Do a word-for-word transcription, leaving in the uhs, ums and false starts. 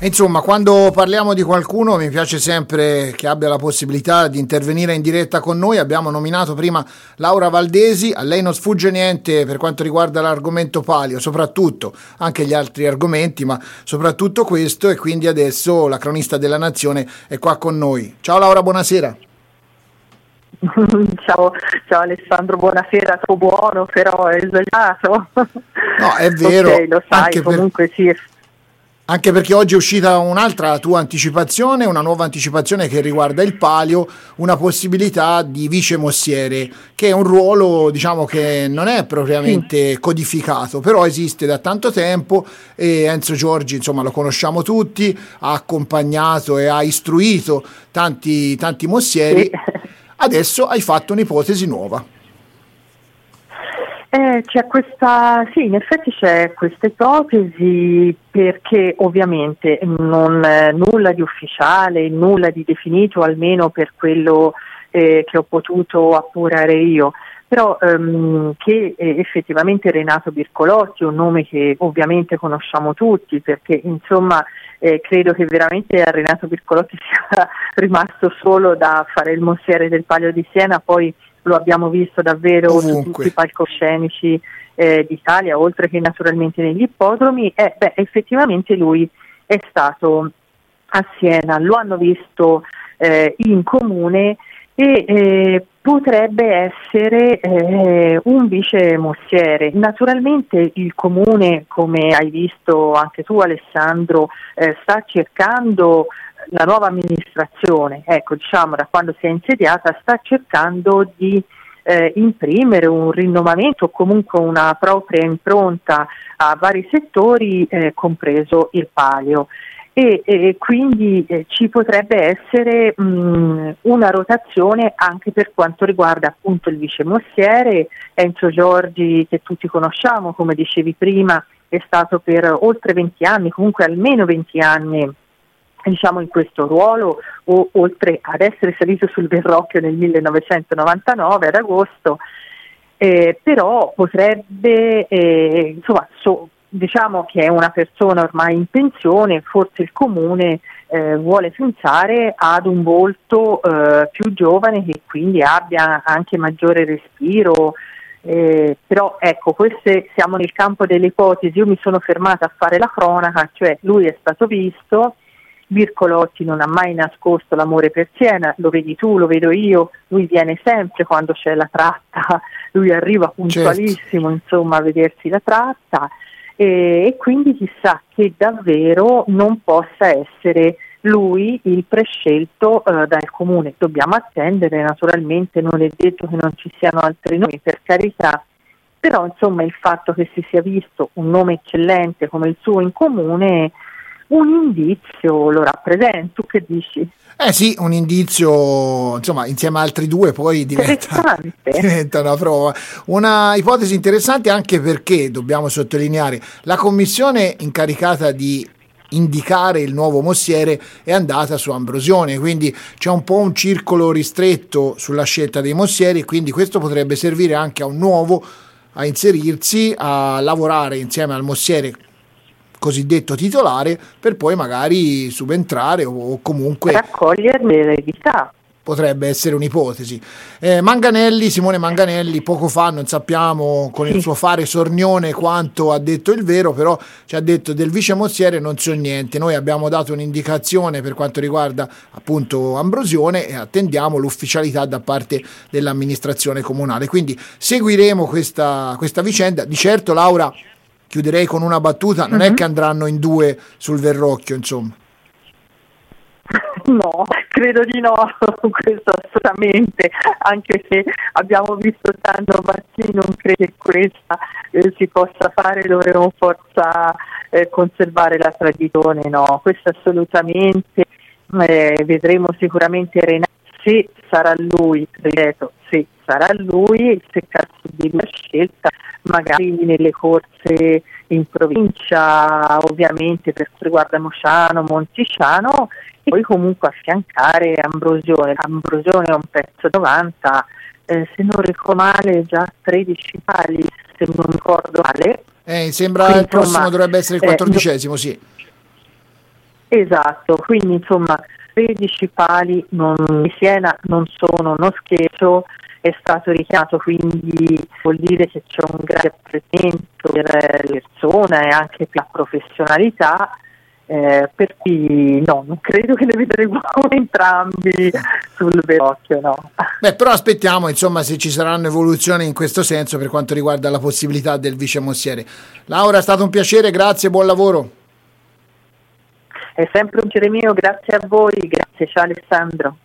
Insomma, quando parliamo di qualcuno mi piace sempre che abbia la possibilità di intervenire in diretta con noi. Abbiamo nominato prima Laura Valdesi, a lei non sfugge niente per quanto riguarda l'argomento palio, soprattutto anche gli altri argomenti, ma soprattutto questo, e quindi adesso la cronista della Nazione è qua con noi. Ciao Laura, buonasera. Ciao, ciao Alessandro, buonasera, sto buono, però è sbagliato. No, è vero, okay, lo sai, anche comunque per... sì. Anche perché oggi è uscita un'altra tua anticipazione, una nuova anticipazione che riguarda il palio, una possibilità di vice mossiere, che è un ruolo, diciamo, che non è propriamente sì. codificato, però esiste da tanto tempo, e Enzo Giorgi, insomma, lo conosciamo tutti, ha accompagnato e ha istruito tanti, tanti mossieri. Sì. Adesso hai fatto un'ipotesi nuova. Eh, c'è questa, sì, in effetti c'è questa ipotesi, perché ovviamente non eh, nulla di ufficiale, nulla di definito, almeno per quello eh, che ho potuto appurare io, però ehm, che eh, effettivamente Renato Bircolotti è un nome che ovviamente conosciamo tutti, perché insomma eh, credo che veramente a Renato Bircolotti sia rimasto solo da fare il mossiere del Palio di Siena, poi lo abbiamo visto davvero ovunque, su tutti i palcoscenici eh, d'Italia, oltre che naturalmente negli ippodromi. Eh, beh, effettivamente lui è stato a Siena, lo hanno visto eh, in comune e eh, potrebbe essere eh, un vice mossiere. Naturalmente il comune, come hai visto anche tu Alessandro, eh, sta cercando, la nuova amministrazione, ecco, diciamo da quando si è insediata, sta cercando di eh, imprimere un rinnovamento o comunque una propria impronta a vari settori, eh, compreso il palio. E, e quindi eh, ci potrebbe essere mh, una rotazione anche per quanto riguarda appunto il vice mossiere. Enzo Giorgi, che tutti conosciamo, come dicevi prima, è stato per oltre venti anni, comunque almeno venti anni, diciamo, in questo ruolo, o, oltre ad essere salito sul Verrocchio nel millenovecentonovantanove ad agosto, eh, però potrebbe, eh, insomma, so, diciamo che è una persona ormai in pensione, forse il comune eh, vuole pensare ad un volto eh, più giovane, che quindi abbia anche maggiore respiro. Eh, però ecco, queste, siamo nel campo delle ipotesi. Io mi sono fermata a fare la cronaca, cioè lui è stato visto. Bircolotti non ha mai nascosto l'amore per Siena, lo vedi tu, lo vedo io, lui viene sempre quando c'è la tratta, lui arriva puntualissimo, certo, insomma, a vedersi la tratta, e, e quindi chissà che davvero non possa essere lui il prescelto eh, dal comune. Dobbiamo attendere, naturalmente, non è detto che non ci siano altri nomi, per carità, però insomma il fatto che si sia visto un nome eccellente come il suo in comune, un indizio lo rappresenta. Tu che dici? Eh sì, un indizio, insomma, insieme a altri due poi diventa, diventa una prova. Una ipotesi interessante, anche perché, dobbiamo sottolineare, la commissione incaricata di indicare il nuovo mossiere è andata su Ambrosione, quindi c'è un po' un circolo ristretto sulla scelta dei mossieri, e quindi questo potrebbe servire anche a un nuovo a inserirsi, a lavorare insieme al mossiere cosiddetto titolare, per poi magari subentrare o comunque raccogliere l'eredità. Potrebbe essere un'ipotesi. Eh, Manganelli, Simone Manganelli, poco fa, non sappiamo con il suo fare sornione quanto ha detto il vero, però ci ha detto del vice mossiere non so niente. Noi abbiamo dato un'indicazione per quanto riguarda appunto Ambrosione e attendiamo l'ufficialità da parte dell'amministrazione comunale. Quindi seguiremo questa, questa vicenda. Di certo, Laura, chiuderei con una battuta, non mm-hmm. è che andranno in due sul Verrocchio, insomma. No, credo di no, questo assolutamente, anche se abbiamo visto tanto Battini, non credo che questa eh, si possa fare, dovremo forza eh, conservare la tradizione, no, questo assolutamente, eh, vedremo sicuramente Renato, se sarà lui, ripeto, se sarà lui, se di la scelta, magari nelle corse in provincia, ovviamente per quanto riguarda Mociano, Monticiano, e poi comunque affiancare Ambrosione. Ambrosione è un pezzo novanta, eh, se non ricordo male già tredici pali, se non ricordo male. Eh, sembra Quindi, il prossimo insomma, dovrebbe essere il quattordicesimo, eh, sì. Esatto, quindi insomma tredici pali non, di Siena non sono uno scherzo, è stato richiamato, quindi vuol dire che c'è un grande apprezzamento per le persone e anche per la professionalità, eh, per cui no, non credo che ne vedremo entrambi sul Verrocchio, no. Beh, però aspettiamo insomma se ci saranno evoluzioni in questo senso per quanto riguarda la possibilità del vice Mossiere. Laura, è stato un piacere, grazie, buon lavoro. È sempre un piacere mio, grazie a voi, grazie, ciao Alessandro.